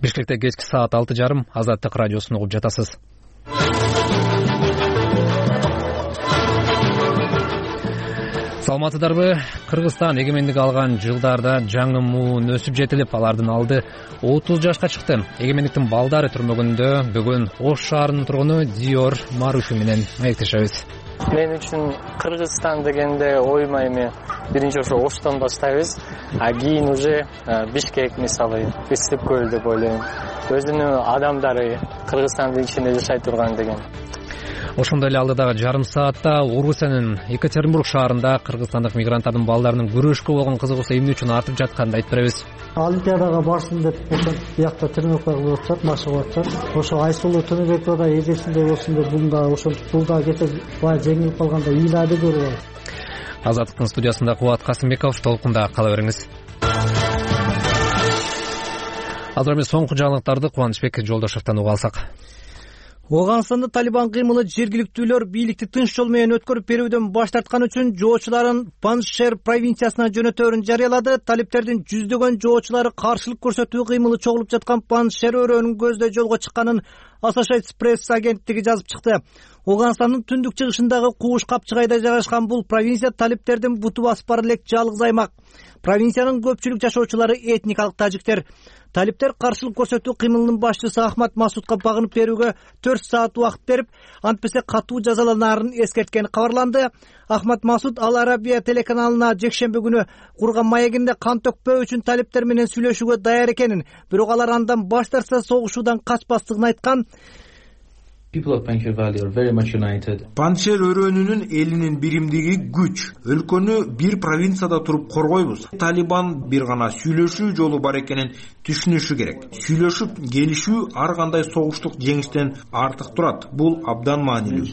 Бишкекте кечки саат 6:30 Азаттык радиосун угуп жатасыз. Саламатсыздарбы? Кыргызстан эгемендик алган жылдарда жаңы муун өсүп жетилип, алардын алды 30 жашка чыкты. Эгемендиктин балдары түрмөгүндө бүгүн Ош шаарынын тургуну Диор Маруфи менен маектешебиз. Мен үчүн Кыргызстан дегенде оюма эми биринчи ошо Оштон баштайбыз, а кийин уже Бишкек мисалы, Ысык көл деп ойлойм. Өзүнүн адамдары Кыргызстандын ичинде жашай турган деген. Ошондой эле алдыдагы жарым саатта Орусиянын Екатеринбург шаарында кыргызстандык мигранттардын балдарынын күрөшкө болгон кызыгуусу эмне үчүн артып жатканын айтып беребиз. Олимпиадага барсын деп ошол биякта тренировка кылып атышат, машыгып атышат. Ошо Айсулуу Төнөбекова да эжесиндей болсун деп бул да кете бая жеңилип калганда ыйлады көрүп. Азаттыктын студиясында Кубат Касымбеков, толкунда кала бериңиз. Азыр эми соңку жаңылыктарды Кубанычбек Жолдошевдон угуп алсак. Оганстанда Талибан кыймылы жергиликтүүлөр бийликти тынч жол менен өткөрүп берүүдөн баш тарткан үчүн жоочуларын Паншер провинциясына жөнөтөөрүн жарыялады. Талиптердин жүздөгөн жоочулары каршылык көрсөтүү кыймылы чогулуп жаткан Паншер өрөөнүн көздөй жолго чыкканын Associated Press агенттиги жазып чыкты. Оганстандын түндүк чыгышындагы Кууш капчыгайда жайгашкан бул провинция талиптердин буту басып бара элек жалгыз аймак. Провинциянын көпчүлүк жашоочулары этникалык тажиктер. Талиптер каршылык көрсөтүү кыймылынын башчысы Ахмад Масудка багынып берүүгө 4 саат убакыт берип, антпесе катуу жазаланаарын эскерткени кабарланды. Ахмад Масуд Ал Арабия телеканалына жекшемби күнү курган маегинде кан төкпөө үчүн талиптер менен сүйлөшүүгө даяр экенин, бирок алар андан баш тартса согушуудан качпастыгын айткан. Паншер өрөөнүнүн элинин биримдиги күч. Өлкөнү бир провинцияда туруп коргойбуз. Талибан бир гана сүйлөшүү жолу бар экенин түшүнүшү керек. Сүйлөшүп келишүү ар кандай согуштук жеңиштен артык турат. Бул абдан маанилүү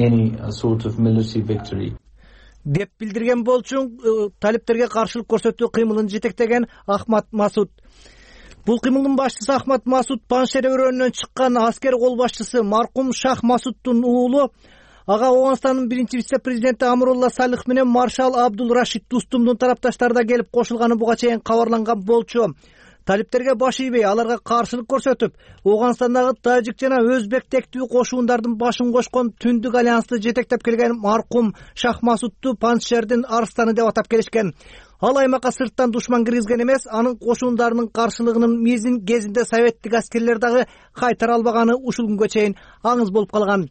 деп билдирген болчу талиптерге каршылык көрсөтүү кыймылын жетектеген Ахмад Масуд. Бул кыймылдын башчысы Ахмад Масуд Паншер өрөөнүнөн чыккан аскер кол башчысы маркум Шах Масуддун уулу. Ага Оганстандын биринчи вице-президенти Амрулла Салих менен маршал Абдул Рашид Тустумдун тарапташтары да келип кошулганы буга чейин кабарланган болчу. Талиптерге баш ийбей, аларга каршылык көрсөтүп, Оганстандагы тажик жана өзбек тектүү кошуундардын башын кошкон Түндүк альянсты жетектеп келген маркум Шах Масудду Паншердин арстаны деп атап келишкен. Ал аймакка сырттан душман киргизген эмес, анын кошуундарынын каршылыгынын мезин кезинде советтик аскерлер дагы кайтара албаганы ушул күнгө чейин аңыз болуп калган.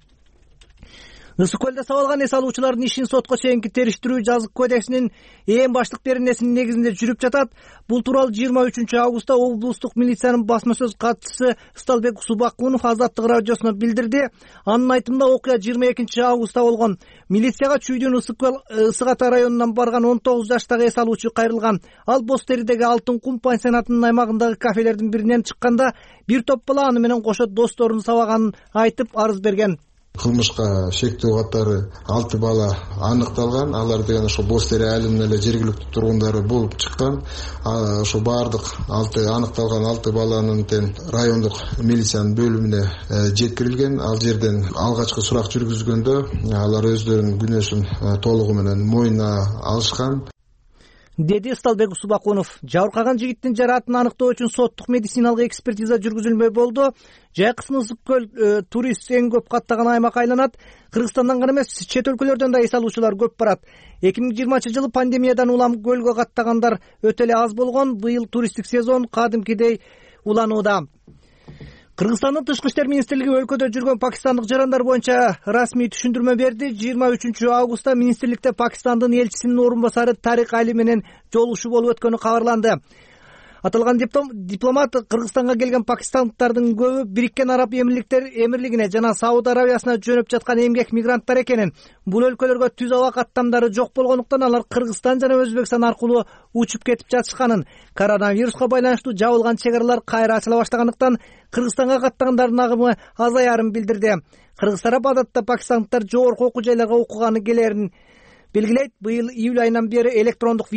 Ысык көлдө сабалган эс алуучулардын ишин сотко чейинки териштирүү жазык кодексинин эң баштык беренесинин негизинде жүрүп жатат. Бул тууралуу 23 августта облустук милициянын басма сөз катчысы Сталбек Субакунов Азаттык радиосуна билдирди. Анын айтымында окуя 22 августта болгон. Милицияга Чүйдүн Ысык Ата районунан барган 19 жаштагы эс алуучу кайрылган. Ал Бостеридеги Алтын кум пансионатынын аймагындагы кафелердин биринен чыкканда бир топ бала аны менен кошо досторун сабаганын айтып арыз берген. Кылмышка шектөө катары 6 бала аныкталган. Алар деген ошо Бостери айылынын эле жергиликтүү тургундары болуп чыккан. Ошо баардык 6 аныкталган 6 баланын райондук милициянын бөлүмүнө жеткирилген. Ал жерден алгачкы сурак жүргүзгөндө алар өздөрүнүн күнөөсүн толугу менен мойнуна алышкан, деди Сталбек Субакунов. Жабыркаган жигиттин жараатын аныктоо үчүн соттук медициналык экспертиза жүргүзүлмөй болду. Жайкысын Ысык көл турист эң көп каттаган аймак айланат. Кыргызстандан гана эмес, чет өлкөлөрдөн да эс алуучулар көп барат. 2020 жылы пандемиядан улам көлгө каттагандар өтө эле аз болгон. Быйыл туристтик сезон кадимкидей уланууда. Кыргызстандын Тышкы иштер министрлиги өлкөдө жүргөн пакистандык жарандар боюнча расмий түшүндүрмө берди. 23 августта министрликте Пакистандын элчисинин орун басары Тарик Али менен жолугушуу болуп өткөнү кабарланды. Аталган дипломат Кыргызстанга келген пакистандыктардын көбү Бириккен Араб Эмирлигине жана Сауд Арабиясына жөнөп жаткан эмгек мигранттар экенин, бул өлкөлөргө түз аба каттамдары жок болгондуктан алар Кыргызстан жана Өзбекстан аркылуу учуп кетип жатышканын, коронавируска байланыштуу жабылган чек аралар кайра ачыла баштагандыктан Кыргызстанга каттагандардын агымы азаярын билдирди. Кыргыз тарап адатта пакистандыктар жогорку окуу жайларга окуганы келерин белгилейт. Быйыл июль айынан бери электрондук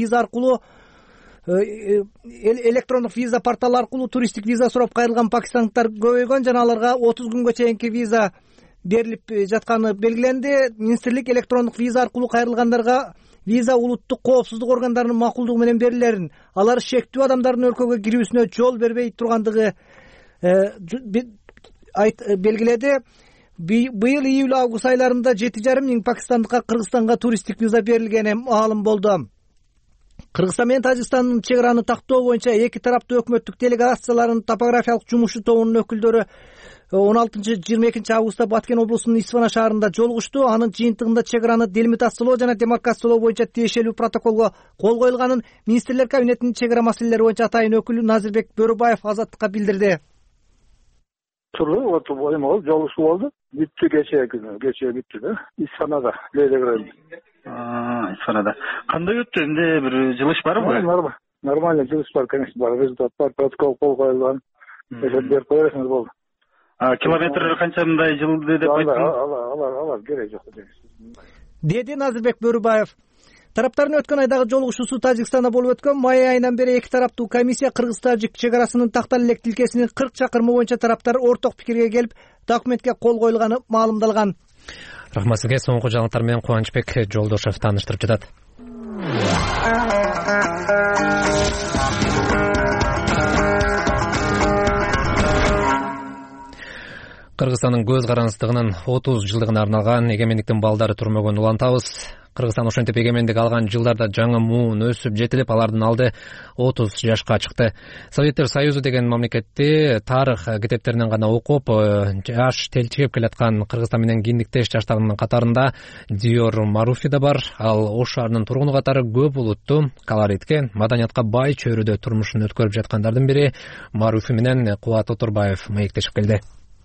виза порталы аркылуу туристтик виза сурап кайрылган пакистандыктар көбөйгөн жана аларга 30 күнгө чейинки виза берилип жатканы белгиленди. Министрлик электрондук виза аркылуу кайрылгандарга виза улуттук коопсуздук органдарынын макулдугу менен берилерин, алар шектүү адамдардын өлкөгө кирүүсүнө жол бербей тургандыгы белгиледи. Быйыл июль-август айларында 7,5 миң пакистандыкка Кыргызстанга туристтик виза берилгени маалым болду. Кыргызстан менен Тажикстандын чек араны тактоо боюнча эки тараптуу өкмөттүк делегацияларынын топографиялык жумушу тобунун өкүлдөрү 16-22 августта Баткен облусунун Исфана шаарында жолугушту. Анын жыйынтыгында чек араны делимитациялоо жана демаркациялоо боюнча тиешелүү протоколго кол коюлганын министрлер кабинетинин чек ара маселелери боюнча атайын өкүлү Назирбек Бөрүбаев Азаттыкка билдирди. Жолугушуу болду. Бүттү кече бүттү да. Исфанада, Лейдегрен. Исфанада. Кандай өттү? Эмне бир жылыш барбы? Нормально жылыш бар, конечно, бар. Результат бар, протокол кол коюлган. Берип коерсиңер болду. Километрлери канчандай жылды деп айттыңыз? Алар керек жок деди Назирбек Бөрүбаев. Тараптардын өткөн айдагы жолугушуусу Тажикстанда болуп өткөн. Май айынан бери эки тараптуу комиссия Кыргыз-Тажик чек арасынын тактал элек тилкесинин 40 чакырымы боюнча тараптар орток пикирге келип, документке кол коюлганы маалымдалган. Рахмат сизге. Соңку жаңылыктар менен Кубанычбек Жолдошев тааныштырып жатат. Кыргызстандын көз карандысындын 30 жылдыгына арналган эгемендиктин балдары турмөгөн улантабыз. Кыргызстан ошентип эгемендик алган жылдарда жаңы муун өсүп жетилип, алардын алды 30 жашка чыкты. Советтер Союзу деген мамлекетти тарых китептеринен гана окуп, жаш телчигип келаткан Кыргызстан менен киндиктеш жаштардын катарында Диор Маруфи да бар. Ал Ош шаарынын тургуну катары көп улуттуу, колоритке, маданиятка бай чөйрөдө турмушун өткөрүп жаткандардын бири Маруфи менен Кубат Отурбаев маектешип келди.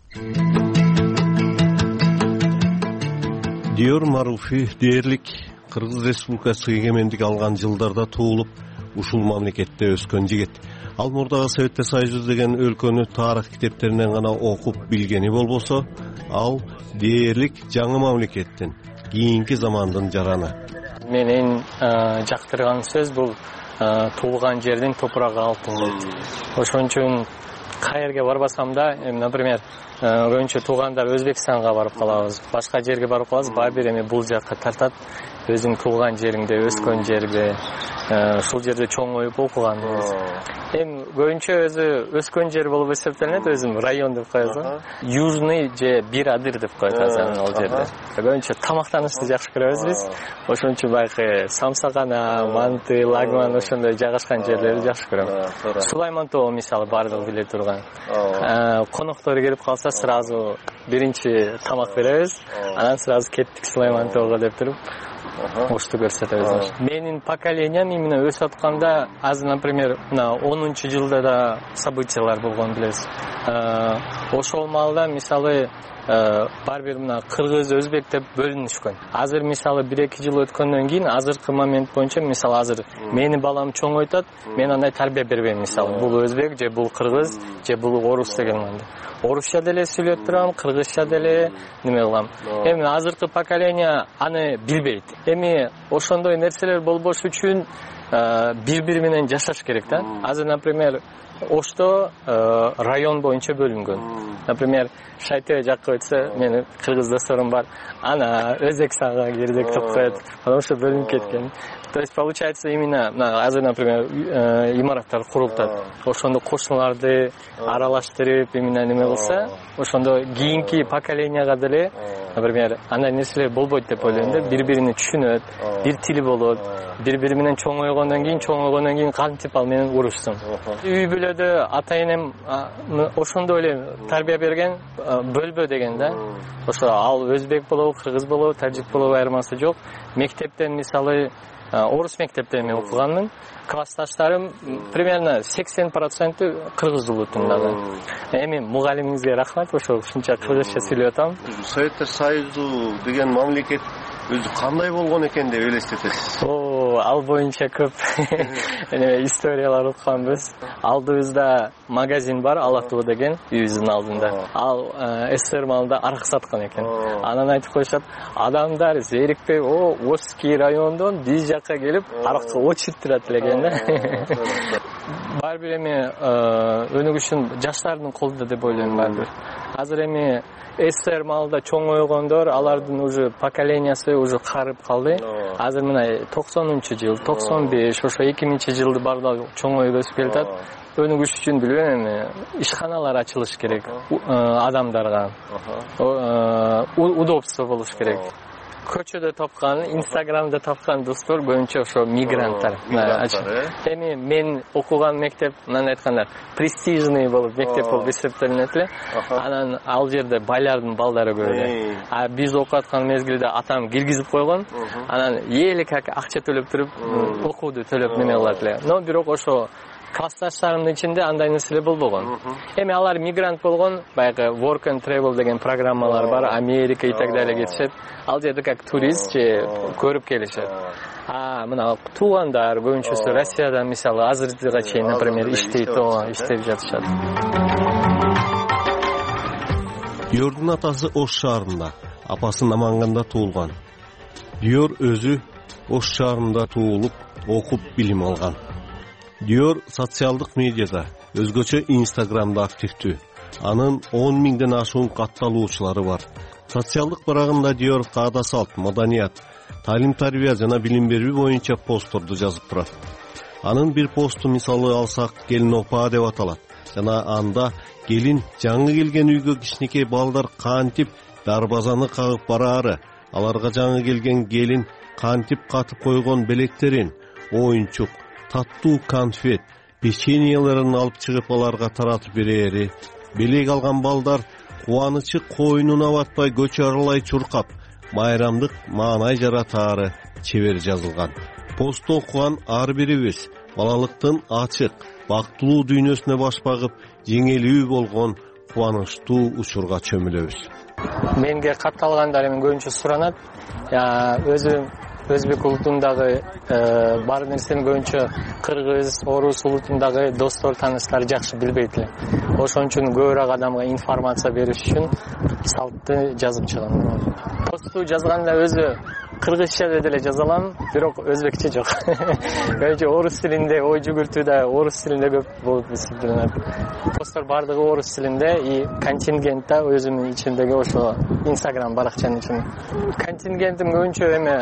Диор Маруфи дээрлик Кыргыз Республикасы эгемендик алган жылдарда туулуп, ушул мамлекетте өскөн жигит. Ал мурдагы Советтер Союзу деген өлкөнү тарых китептеринен гана окуп билгени болбосо, ал дээрлик жаңы мамлекеттин, кийинки замандын жараны. Менин жактырган сөз бул туулган жердин топурагы алтын дейт. Ошон үчүн каерге барбасам да, например, көбүнчө туугандар Өзбекстанга барып калабыз, башка жерге барып калабыз, баары эми бул жакка тартат. Өзүң туулган жериңде, өскөн жерде, ушул жерде чоңоюп окугандыңыз. Эми көбүнчө өзү өскөн жер болуп эсептелет, өзүм район деп коебуз. Южный же бир адыр деп коет азыр ал жерде. Көбүнчө тамактанышты жакшы көрөбүз биз. Ошон үчүн байкы Самсагана, Манты, Лагман ошондой жайгашкан жерлерди жакшы көрөм. Сулайман тоо мисалы бардыгы биле турган. Коноктор келип калса сразу биринчи тамак беребиз, анан сразу кеттик Сулайман тоого деп туруп Ошту көрсөтөбүз. Менин поколениям именно өсүп атканда, азыр, например, 10-жылда да событиялар болгон билебиз. Ошол маалда мисалы бар бир мына кыргыз, өзбек деп бөлүнүшкөн. Азыр мисалы 1-2 жыл өткөндөн кийин азыркы момент боюнча мисалы азыр мени балам чоңойтат, мен андай тарбия бербейм мисалы. Бул өзбек же бул кыргыз же бул орус деген мында. Орусча деле сүйлөп турам, кыргызча деле неме кылам. Эми азыркы поколение аны билбейт. Эми ошондой нерселер болбош үчүн бири-бири менен жашаш керек да. Азыр, например, Ошто район боюнча бөлүнгөн. Например, Шайтөбө жакка өтсө, менин кыргыз досторум бар. Ана Өзбекстанга кирдик деп коет. Потому что бөлүнүп кеткен. То есть получается именно азыр, например, имараттар курултат. Ошондо кошуналарды аралаштырып, именно неме кылса, ошондо кийинки поколениега деле, например, андай нерселер болбойт деп ойлойм да. Бири-бирини түшүнөт, бир тили болот. Бири-бири менен чоңойгондон кийин кантип ал менен урушсун. Үй бүлөдө ата-энем ошондой эле тарбия берген, бөлбө деген да. Ошо ал өзбек болобу, кыргыз болобу, тажик болобу айырмасы жок. Мектептен мисалы орус мектепте мен окуганмын. Классташтарым примерно 80% кыргыз улутундагы. Эми мугалимиңизге рахмат, ошо ушунча кыргызча сүйлөп атам. Советтер Союзу деген мамлекет өзү кандай болгон экен деп элестетесиз? Ал боюнча көп историялар окуганбыз. Алдыбызда магазин бар, Алатуу деген, үйүбүздүн алдында. Ал СССР маалында арак саткан экен. Анан айтып коюшат, адамдар зерикпей, Ошский райондон биз жакка келип аракка очуп турат эле экен да. баары бир эми өнүгүшүн жаштардын колунда деп ойлойм баары бир. Азыр эми СССР маалында чоңойгондор, алардын уже поколениясы уже карып калды. Азыр мына 90-жыл, 95, ошо 2000-жылды баардыгы чоңоюп өсүп келатат. Өнүгүш үчүн билбейм эми ишканалар ачылыш керек адамдарга. Удобство болуш керек. Көчөдө тапкан, Инстаграмда тапкан достор көбүнчө ошо мигранттар. Эми мен окуган мектеп, мындай айтканда, престижный болуп мектеп болуп эсептелинет эле. Анан ал жерде байлардын балдары көп эле. А биз окуп аткан мезгилде атам киргизип койгон. Анан эли как акча төлөп туруп, окууду төлөп неме кылат эле. Но бирок ошо классташтарымдын ичинде андай нерселер болбогон. Эми алар мигрант болгон, баягы work and travel деген программалар бар, Америка и так далее кетишет. Ал жерде как турист же көрүп келишет. Мына туугандар көбүнчөсү Россиядан мисалы азыркыга чейин, например, иштеп жатышат. Диордун атасы Ош шаарында, апасы Наманганда туулган. Диор өзү Ош шаарында туулуп, окуп билим алган. Диор социалдык медиада, өзгөчө Инстаграмда активдүү. Анын 10 миңден ашуун катталуучулары бар. Социалдык барагында Диор каада салт, маданият, талим-тарбия жана билим берүү боюнча постторду жазып турат. Анын бир посту мисалы алсак, келин опа деп аталат. Жана анда келин жаңы келген үйгө кичинекей балдар кантип дарбазаны кагып бараары, аларга жаңы келген келин кантип катып койгон белектерин, оюнчук, таттуу конфет, печеньелерин алып чыгып аларга таратып берери, белек алган балдар кубанычы койнуна батпай көчө аралай чуркап, майрамдык маанай жаратаары чебер жазылган. Посту окуган ар бирибиз балалыктын ачык, бактылуу дүйнөсүнө баш багып, жеңилүү болгон кубанычтуу учурга чөмүлөбүз. Менге катталгандар эми көбүнчө суранат. Өзбек улутундагы бар нерсени көбүнчө кыргыз, орус улутундагы достор, тааныштар жакшы билбейт эле. Ошон үчүн көбүрөөк адамга информация бериш үчүн салтты жазып чыгам. Посту жазганда өзү кыргызча деле жаза алам, бирок өзбекче жок. Көбүнчө орус тилинде, ой жүгүртүү да орус тилинде көп болуп эсептелет. Посттор бардыгы орус тилинде, и контингент да өзүнүн ичиндеги ошо Инстаграм баракчанын ичинде. Контингентим көбүнчө эми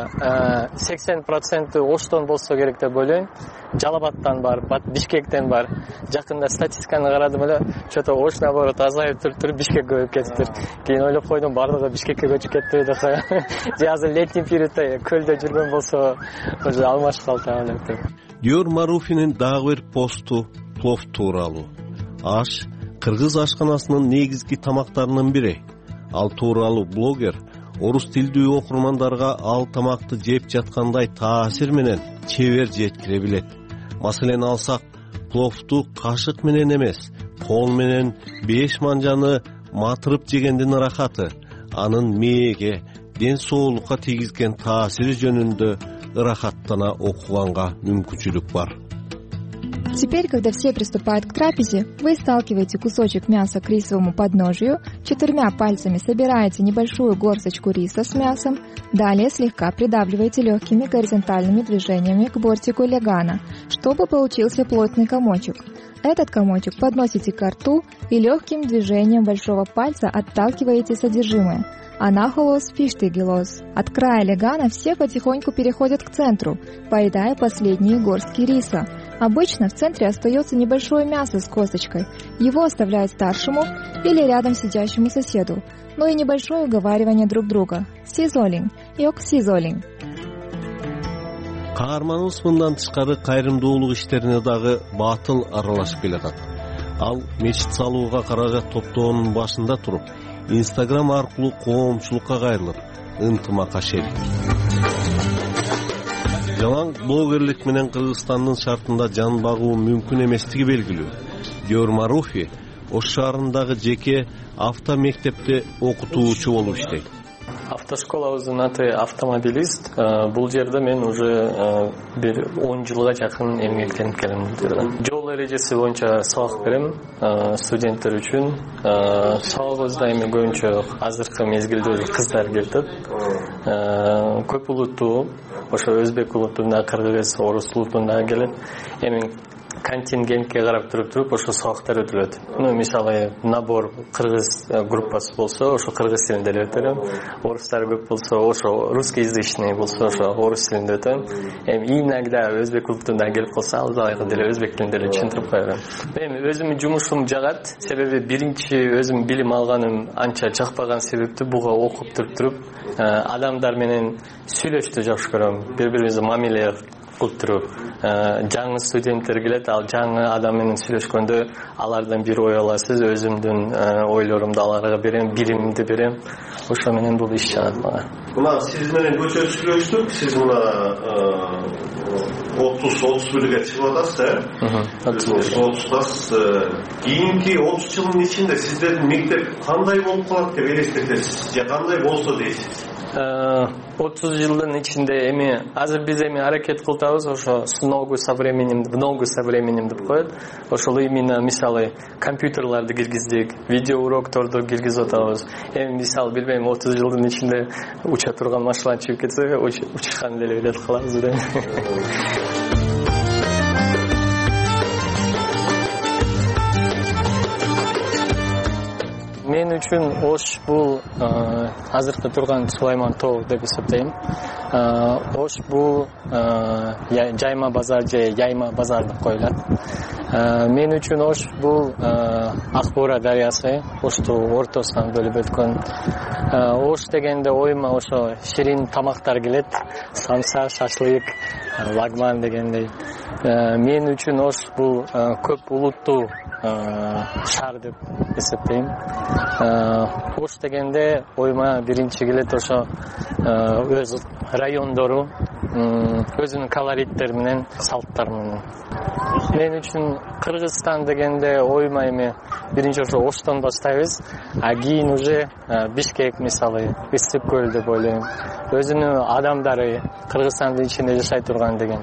80% Оштон болсо керек деп ойлойм. Жалалабадтан бар, Бишкектен бар. Жакында статистиканы карадым эле, чото Ош наоборот азайып туруп Бишкек көбөйүп кетиптир. Кийин ойлоп койдум, бардыгы Бишкекке көчүп кетти деп. Же азыр летний периодто көлдө жүргөн болсо, уже алмашып калды деп. Диор Маруфинин дагы бир посту плов тууралуу. Аш кыргыз ашканасынын негизги тамактарынын бири. Ал тууралуу блогер орус тилдүү окурмандарга ал тамакты жеп жаткандай таасир менен чебер жеткире билет. Маселени алсак, пловту кашык менен эмес, кол менен 5 манжаны матырып жегендин ырахаты, анын мээге, ден соолукка тийгизген таасири жөнүндө ырахаттана окуганга мүмкүнчүлүк бар. Теперь, когда все приступают к трапезе, вы сталкиваете кусочек мяса к рисовому подножию, 4 пальцами собираете небольшую горсточку риса с мясом, далее слегка придавливаете легкими горизонтальными движениями к бортику легана, чтобы получился плотный комочек. Этот комочек подносите ко рту и легким движением большого пальца отталкиваете содержимое. Анахолос фиштегелос. От края легана все потихоньку переходят к центру, поедая последние горстки риса. Обычно в центре остается небольшое мясо с косточкой. Его оставляют старшему или рядом сидящему соседу. Ну и небольшое уговаривание друг друга. Сизолинг, йок сизолинг. Каарманыбыз мындан тышкары кайрымдуулук иштерине дагы батыл аралашып келатат. Ал мечит салууга каражат топтоонун башында туруп, Инстаграм аркылуу коомчулукка кайрылып, ынтымакка шерик. Жалаң блогерлик менен Кыргызстандын шартында жан багуу мүмкүн эместиги белгилүү. Диор Маруфи Ош шаарындагы жеке автомектепте окутуучу болуп иштейт. Автошколабыздын аты автомобилист. Бул жерде мен уже бир 10 жылга жакын эмгектенип келем. Жол эрежеси боюнча сабак берем студенттер үчүн. Сабагыбызда эми көбүнчө азыркы мезгилде кыздар келет. Көп улуттуу, ошо өзбек улутунда, кыргыз, орус улутунда келет. Эми контингентке карап туруп ошо сабактар өтүлөт. Мисалы набор кыргыз группасы болсо ошо кыргыз тилинде эле өтөм. Орустар көп болсо ошо русскоязычный болсо ошо орус тилинде өтөм. Эми иногда өзбек клубунда келип калса ал дагы деле өзбек тилинде эле түшүндүрүп коём. Эми өзүмдүн жумушум жагат. Себеби биринчи өзүм билим алганым анча жакпаган себептүү буга окуп туруп адамдар менен сүйлөштү жакшы көрөм. Бири-бирибизди мамиле кылып туруп, жаңы студенттер келет, ал жаңы адам менен сүйлөшкөндө алардан бир ой аласыз, өзүмдүн ойлорумду аларга берем, билимимди берем. Ошо менен бул иш жагат мага. Мына сиз менен көчө сүйлөштүк, сиз мына 30-31-ге чыгып атасыз, 30-30 кийинки 30 жылдын ичинде сиздердин мектеп кандай болуп калат деп элестетесиз? Же кандай болсо дейсиз? 30 жылдын ичинде эми азыр биз эми аракет кылабыз, ошо в ногу со временем деп коет. Ошол именно мисалы компьютерларды киргиздик, видео урокторду киргизип атабыз. Эми мисалы билбейм 30 жылдын ичинде уча турган машина чыгып кетсе, учушкан деле билет калабыз да. Мен үчүн Ош бул азыркы турган Сулайман тоо деп эсептейм. Ош бул жайма базар же яйма базар деп коюлат. Мен үчүн Ош бул Акбора дарыясы, Ошту ортосунан бөлүп өткөн. Ош дегенде оюма ошо ширин тамактар келет, самса, шашлык, лагман дегендей. Мен үчүн Ош бул көп улуттуу шаар деп эсептейм. Ош дегенде оюма биринчи келет ошо өз райондору, өзүнүн колориттери менен, салттары менен. Мен үчүн Кыргызстан дегенде оюма эми биринчи ошо Оштон баштайбыз, а кийин уже Бишкек мисалы, Ысык көл деп ойлойм. Өзүнүн адамдары Кыргызстандын ичинде жашай турган деген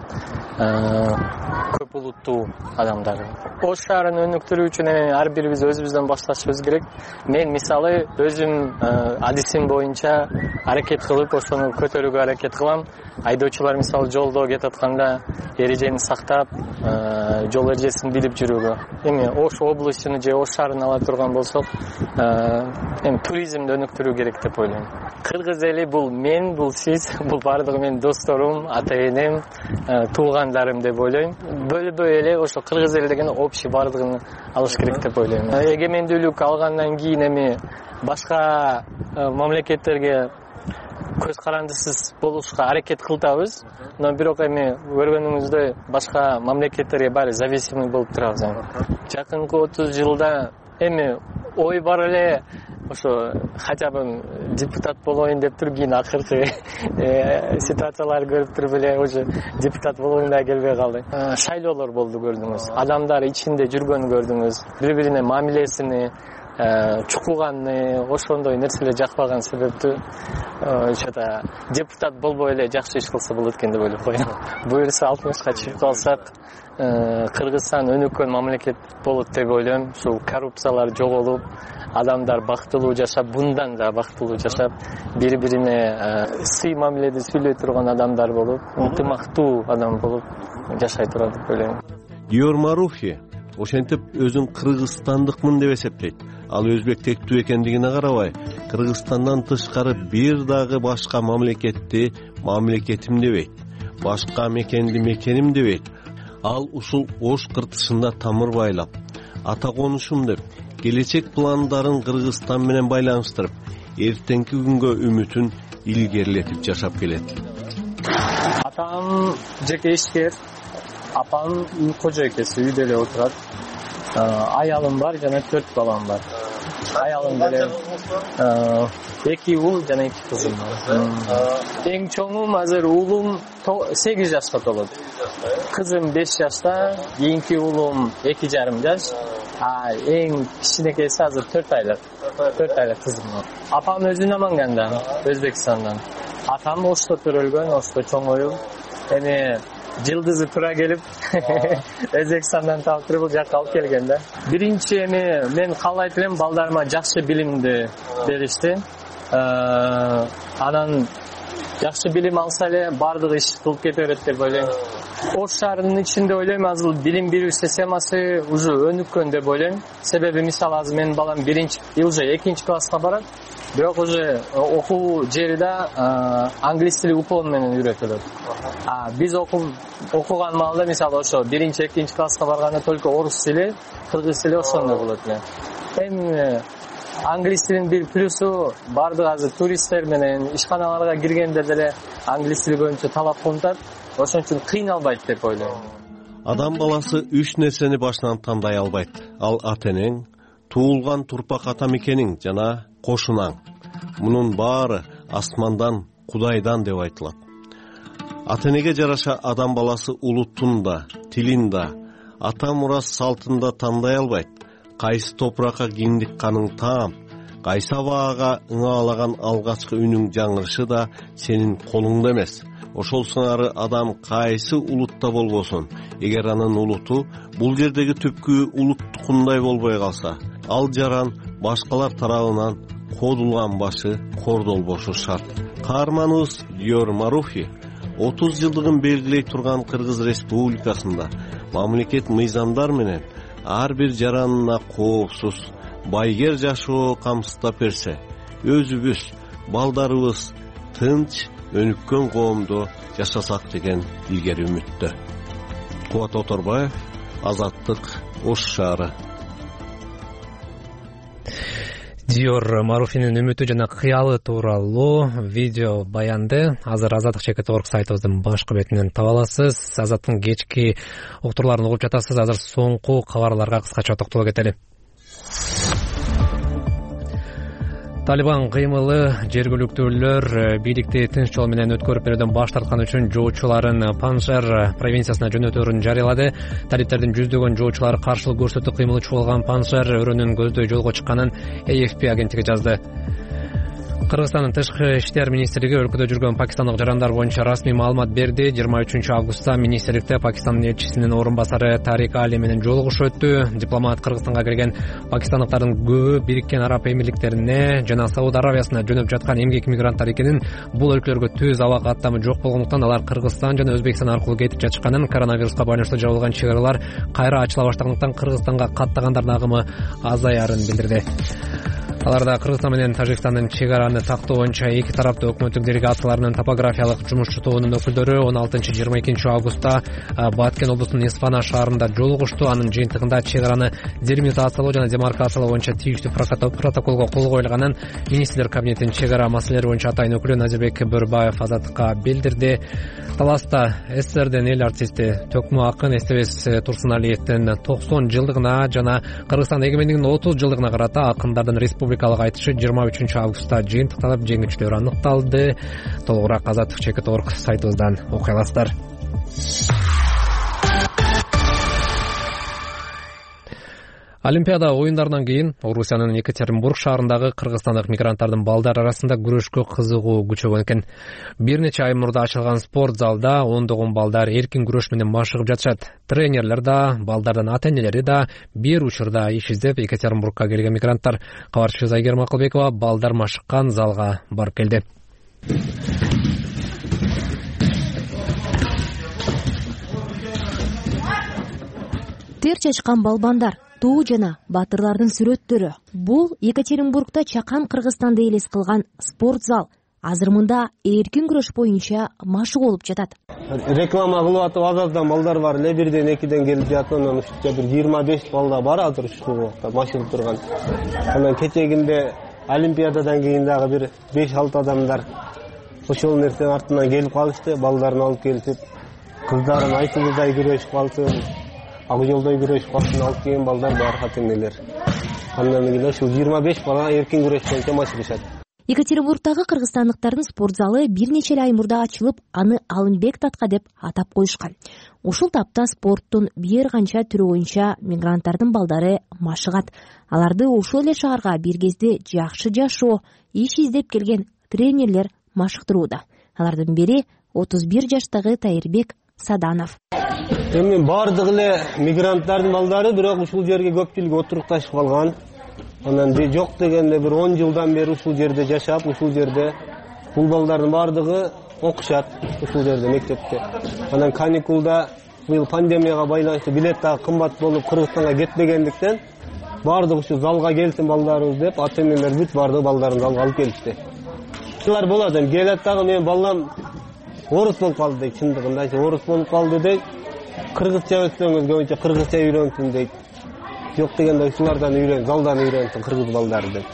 көп улуттуу адамдар. Ош шаарын өнүктүрүү үчүн ар бирибиз өзүбүздөн башташыбыз керек. Мен мисалы өзүм адисим боюнча аракет кылып, ошону көтөрүүгө аракет кылам. Айдоочулар мисалы жолдо кетип атканда эрежени сактап, жол эрежесин билип жүрүүгө. Эми Ош областын же Ош шаарын ала турган болсок, эми туризмди өнүктүрүү керек деп ойлойм. Кыргыз эли бул мен, бул сиз, бул бардыгы менин досторум, ата-энем, туугандарым деп ойлойм. Бөлбөй эле ошо кыргыз эли деген общий бардыгын алыш керек деп ойлойм. Эгемендүүлүк алгандан кийин эми башка мамлекеттерге көз карандысыз болушка аракет кылтабыз. Но бирок эми көргөнүңүздөй башка мамлекеттерге баары зависимый болуп турабыз. Жакынкы 30 жылда эми ой бар эле ошо хотя бы депутат болоюн деп туруп, кийин акыркы ситуацияларды көрүп туруп эле уже депутат болоюн да келбей калды. Шайлоолор болду көрдүңүз. Адамдар ичинде жүргөнү көрдүңүз. Бири-бирине мамилесини чукуганны, ошондой нерселер жакпаган себептүү ошода депутат болбой эле жакшы иш кылса болот экен деп ойлоп коем. Буюрса 60-ка чыгып калсак, Кыргызстан өнүккөн мамлекет болот деп ойлойм. Ушул коррупциялар жоголуп, адамдар бактылуу жашап, bundan да бактылуу жашап, бири-бирине сый мамиледе сүйлөй турган адамдар болуп, ынтымактуу адам болуп жашай турат деп ойлойм. Диор Маруфи ошентип өзүн кыргызстандыкмын деп эсептейт. Ал өзбек тектүү экендигине карабай, Кыргызстандан тышкары бир дагы башка мамлекетти мамлекетим дебейт, башка мекенди мекеним дебейт. Ал ушул Ош кыртышында тамыр байлап, ата конушум деп, келечек пландарын Кыргызстан менен байланыштырып, эртеңки күнгө үмүтүн илгерилетип жашап келет. Атам жеке ишкер, апам үй кожойкеси, үйдө эле отурат. Аялым бар жана 4 балам бар. Аялым деле 2 уул жана 2 кызым бар. Эң чоңум азыр уулум 8 жашка толот. Кызым 5 жашта, кийинки уулум 2,5 жаш. Эң кичинекеси азыр 4 айлык. 4 айлык кызым бар. Апам өзү Намангандан, Өзбекстандан. Атам Ошто төрөлгөн, Ошто чоңоюп. Эми жылдызы тура келип Өзбекстандан таап туруп бул жакка алып келген да. Биринчи эми мен каалайт элем балдарыма жакшы билимди беришти. Анан жакшы билим алса эле баардыгы иш кылып кете берет деп ойлойм. Ош шаарынын ичинде ойлойм азыр билим берүү системасы уже өнүккөн деп ойлойм. Себеби мисалы азыр менин балам уже 2 класска барат. Бирок уже окуу жерде англис тили уклон менен үйрөтүлөт. Биз окуган маалда мисалы ошо 1-2 класска барганда только орус тили, кыргыз тили ошондой болот эле. Эми англис тилинин бир плюсу баардык азыр туристтер менен ишканаларга киргенде деле англис тили боюнча талап кылынат. Ошон үчүн кыйналбайт деп ойлойм. Адам баласы 3 нерсени башынан тандай албайт. Ал ата-энең, туулган турпак ата мекениң жана кошунаң. Мунун баары асмандан, Кудайдан деп айтылат. Ата-энеге жараша адам баласы улуттун да, тилин да, ата мурас салтын да тандай албайт. Кайсы топуракка киндик каның таам, кайсы абага ыңаалаган алгачкы үнүң жаңырышы да сенин колуңда эмес. Ошол сыңары адам кайсы улутта болбосун, эгер анын улуту бул жердеги түпкү улуттукундай болбой калса, ал жаран башкалар тарабынан кодулган башы кордолбошу шарт. Каарманыбыз Диор Маруфи 30 жылдыгын белгилей турган Кыргыз Республикасында мамлекет мыйзамдар менен ар бир жаранына коопсуз, байгер жашоо камсыздап берсе, өзүбүз, балдарыбыз тынч, өнүккөн коомдо жашасак деген илгери үмүттө. Кубат Оторбаев, Азаттык, Ош шаары. Диор Маруфинин үмүтү жана кыялы тууралуу видео баянды азыр Азаттык ЧК.org сайтыбыздын башкы бетинен таба аласыз. Азаттын кечки уктурларын угуп жатасыз. Азыр соңку кабарларга кыскача токтоло кетели. Талибан кыймылы жергиликтүүлөр бийликти тынч жол менен өткөрүп берүүдөн баш тарткан үчүн жоочуларын Панжшер провинциясына жөнөтөөрүн жарыялады. Талиптердин жүздөгөн жоочулары каршылык көрсөтүп кыймылы чогулган Панжшер өрөөнүн көздөй жолго чыкканын AFP агенттиги жазды. Кыргызстандын тышкы иштер министрлиги өлкөдө жүргөн пакистандык жарандар боюнча расмий маалымат берди. 23 августта министрликте Пакистандын элчисинин орун басары Тарик Али менен жолугушуу өттү. Дипломат Кыргызстанга келген пакистандыктардын көбү Бириккен Араб Эмирликтерине жана Сауд Аравиясына жөнөп жаткан эмгек мигранттар экенин, бул өлкөлөргө түз аба каттамы жок болгондуктан алар Кыргызстан жана Өзбекстан аркылуу кетип жатышканын, коронавируска байланыштуу жабылган чек аралар кайра ачыла баштагандыктан Кыргызстанга каттагандардын агымы азаярын билдирди. Аларда Кыргызстан менен Тажикстандын чек араны тактоо боюнча эки тараптуу өкмөттүк делегацияларынын топографиялык жумушчу тобунун өкүлдөрү 16-22 августта Баткен облусунун Исфана шаарында жолугушту. Анын жыйынтыгында чек араны делимитациялоо жана демаркациялоо боюнча тийиштүү протоколго кол коюлганын министрлер кабинетинин чек ара маселелери боюнча атайын өкүлү Назирбек Бөрбаев Азаттыкка билдирди. Таласта СССРдин эл артисти Төкмө акын Эстебес Турсуналиевдин 90 жылдыгына жана Кыргызстан эгемендигинин 30 жылдыгына карата акындардын республикалык айтышы 23 августта жыйынтыкталып, жеңүүчүлөр аныкталды. Толугураак Азаттык ЧК.org сайтыбыздан окуй аласыздар. Олимпиада оюндарынан кийин Орусиянын Екатеринбург шаарындагы кыргызстандык мигранттардын балдар арасында күрөшкө кызыгуу күчөгөн экен. Бир нече ай мурда ачылган спорт залда ондогон балдар эркин күрөш менен машыгып жатышат. Тренерлер да, балдардын ата-энелери да бир учурда иш издеп Екатеринбургка келген мигранттар. Кабарчыбыз Айгерим Акылбекова балдар машыккан залга барып келди. Тер чачкан балбандар, туу жана батырлардын сүрөттөрү. Бул Екатеринбургда чакан Кыргызстанды элес кылган спорт зал. Азыр мында эркин күрөш боюнча машык болуп жатат. Реклама кылып атып азаздан балдар бар эле, 1-2 келип жатат. Анан ушунча бир 25 балда бар азыр ушул убакта машыгып турган. Анан кечегинде Олимпиададан кийин дагы бир 5-6 адамдар ошол нерсенин артынан келип калышты, балдарын алып келип, кыздарын Айсулудай күрөшүп калсын, ак жолдой күрөшүп калсын алып келген балдар бар ата-энелер. Андан кийин ушул 25 бала эркин күрөш боюнча машыгышат. Екатеринбургдагы кыргызстандыктардын спорт залы бир нече ай мурда ачылып, аны Алымбек татка деп атап коюшкан. Ушул тапта спорттун бир канча түрү боюнча мигранттардын балдары машыгат. Аларды ошол эле шаарга бир кезде жакшы жашоо, иш издеп келген тренерлер машыктырууда. Алардын бири 31 жаштагы Тайырбек Саданов. Эми бардык эле мигранттардын балдары, бирок ушул жерге көпчүлүгү отурукташып калган. Анан жок дегенде бир 10 жылдан бери ушул жерде жашап, ушул жерде бул балдардын бардыгы окушат ушул жерде мектепте. Анан каникулда быйыл пандемияга байланыштуу билет дагы кымбат болуп Кыргызстанга кетпегендиктен баардык ушу залга келсин балдарыбыз деп ата энелер бүт баардык балдарын залга алып келишти. Ушулар болот, келет дагы менин балам орус болуп калды дейт, чындыгында орус болуп калды дейт. Кыргызча өтсөңүз көбүнчө кыргызча үйрөнсүн дейт. Жок дегенде ушулардан үйрөн, залдан үйрөнсүн кыргыз балдары деп.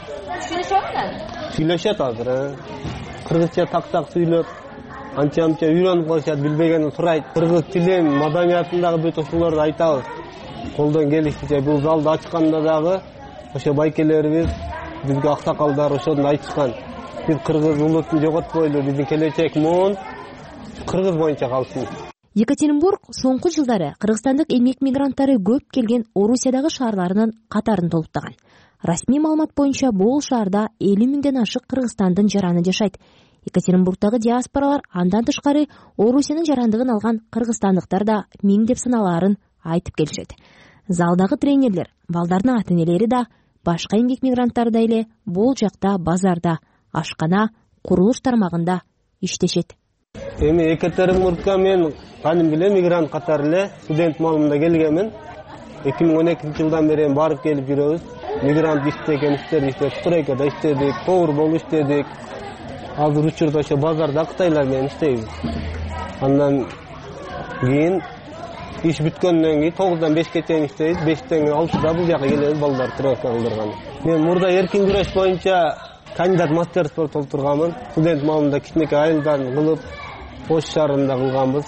Сүйлөшөт азыр. Кыргызча так-так сүйлөп, анча-мынча үйрөнүп калышат, билбегенин сурайт. Кыргыз тилин, маданиятын дагы бүт ушуларды айтабыз. Колдон келишинче бул залды ачканда дагы ошо байкелерибиз, бизге аксакалдар ошону айтышкан. Биз кыргыз улутун жоготпойлу, биздин келечек муун кыргыз боюнча калсын. Екатеринбург соңку жылдары кыргызстандык эмгек мигранттары көп келген Орусиядагы шаарларынын катарын толуктаган. Расмий маалымат боюнча бул шаарда 50 миңден ашык Кыргызстандын жараны жашайт. Екатеринбургдагы диаспоралар андан тышкары Орусиянын жарандыгын алган кыргызстандыктар да миңдеп саналаарын айтып келишет. Залдагы тренерлер, балдардын ата-энелери да, башка эмгек мигранттары да эле бул жакта базарда, ашкана, курулуш тармагында иштешет. Эми Екатеринбургга мен каным эле мигрант катары эле студент маалымда келгенмин. 2012-жылдан бери барып келип жүрөбүз. Мигрант иштеген иштерди иштеп, стройкада иштедик, повар болуп иштедик. Азыр учурда ошо базарда кытайлар менен иштейбиз. Андан кийин иш бүткөндөн кийин 9-дан 5-ке чейин иштейбиз. 5-тен 6-да бул жака келебиз балдар тройка кылдырган. Мен мурда эркин күрөш боюнча кандидат мастер спорт олтурганмын. Студент маалымда кичинекей айылдан кылып, Ош шаарында кылганбыз.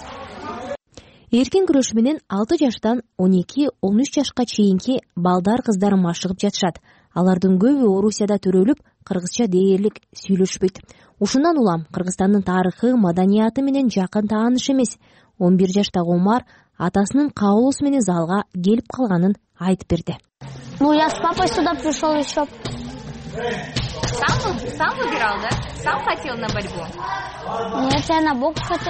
Эркин күрөш менен 6 жаштан 12-13 жашка чейинки балдар кыздар машыгып жатышат. Алардын көбү Орусияда төрөлүп, кыргызча дээрлик сүйлөшпөйт. Ушундан улам Кыргызстандын тарыхы, маданияты менен жакын тааныш эмес. 11 жаштагы Умар атасынын каалоосу менен залга келип калганын айтып берди. Я с папой сюда пришел еще. Сам выбирал, да? Сам хотел на борьбу? Нет, я на бокс хотел.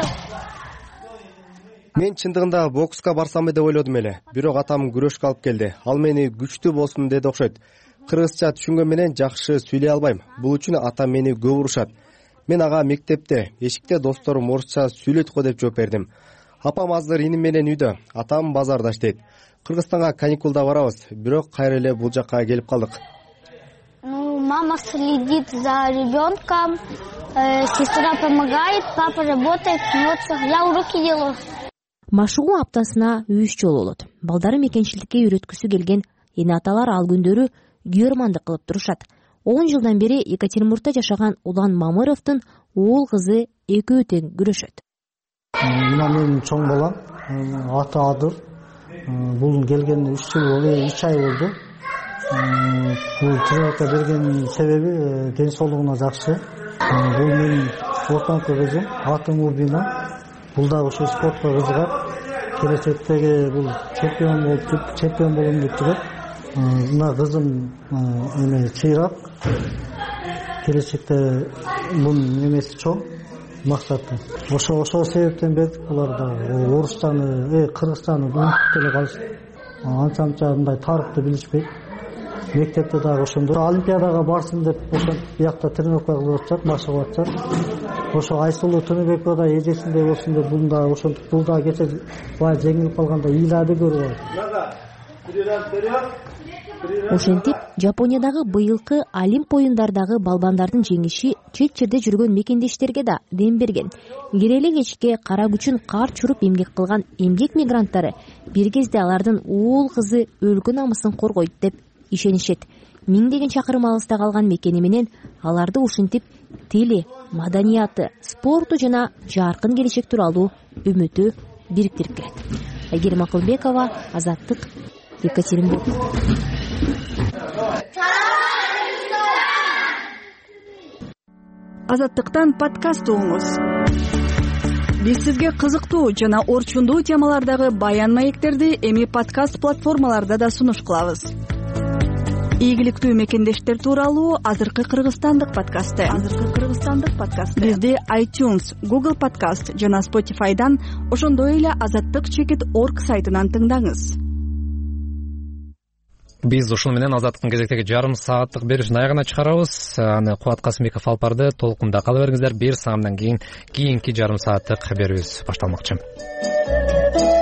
Мен чындыгында бокска барсам деп ойлодум эле. Бирок атам күрөшкө алып келди. Ал мени күчтүү болсун деди окшойт. Кыргызча түшүнгөн менен жакшы сүйлөй албайм. Бул үчүн атам мени көп урушат. Мен ага мектепте, эшикте досторум орусча сүйлөйт го деп жооп бердим. Апам азыр иним менен үйдө, атам базарда иштейт. Кыргызстанга каникулда барабыз, бирок кайра эле бул жакка келип калдык. Мама следит за ребенком, сестра помогает, папа работает, я уроки делаю. Машыгуу аптасына 3 жолу болот. Балдары мекенчиликке үйрөткүсү келген эне аталар ал күндөрү күйөрмандык кылып турушат. 10 жылдан бери Екатеринбургда жашаган Улан Мамыровдун уул кызы экөө тең күрөшөт. Мына менин чоң балам, аты Адыр. Бул келгенине 3 жыл болду, 3 ай болду. Бул тренировка берген себеби ден соолугуна жакшы. Бул менин ортоңку кызым, аты Мурбина. Бул дагы ошо спортко кызыгат. Келечектеги бул чемпион болом деп жүрөт. Мына кызым эме чыйрак. Келечекте бунун эмеси чоң, максаты. Ошол себептен бердик булар дагы Орустаны, Кыргызстанды унутуп эле калышты. Анча мындай тарыхты билишпейт. Мектепте дагы ошондо олимпиадага барсын деп ошо биякта тренировка кылып атышат, машыгып атышат. Ошо Айсулуу Төнөбекова да эжесиндей болсун деп бул да кече бая жеңилип калганда ыйлады көрүп алды. Ошентип, Жапониядагы быйылкы Олимп оюндардагы балбандардын жеңиши чет жерде жүргөн мекендештерге да дем берген. Кирели кечке кара күчүн кар чуруп эмгек кылган эмгек мигранттары бир кезде алардын уул кызы өлкө намысын коргойт деп ишенишет. Миңдеген чакырым алыста калган мекени менен аларды ушинтип тили, маданияты, спорту жана жаркын келечек тууралуу үмүтү бириктирип келет. Айгерим Акылбекова, Азаттык, Екатеринбург. Азаттыктан подкаст угуңуз. Биз сизге кызыктуу жана орчундуу темалардагы баян маектерди эми подкаст платформаларда да сунуш кылабыз. Ийгиликтүү мекендештер тууралуу азыркы Кыргызстандык подкасты. Бизди iTunes, Google Podcast жана Spotify'дан, ошондой эле Азаттык.org сайтынан тыңдаңыз. Биз ушуну менен Азаттыктын кезектеги жарым сааттык беришин аягына чыгарабыз. Аны Кубат Касымбеков алып барды. Толкунда кала бериңиздер. Бир саамдан кийинки жарым сааттык берүүбүз башталмакчы.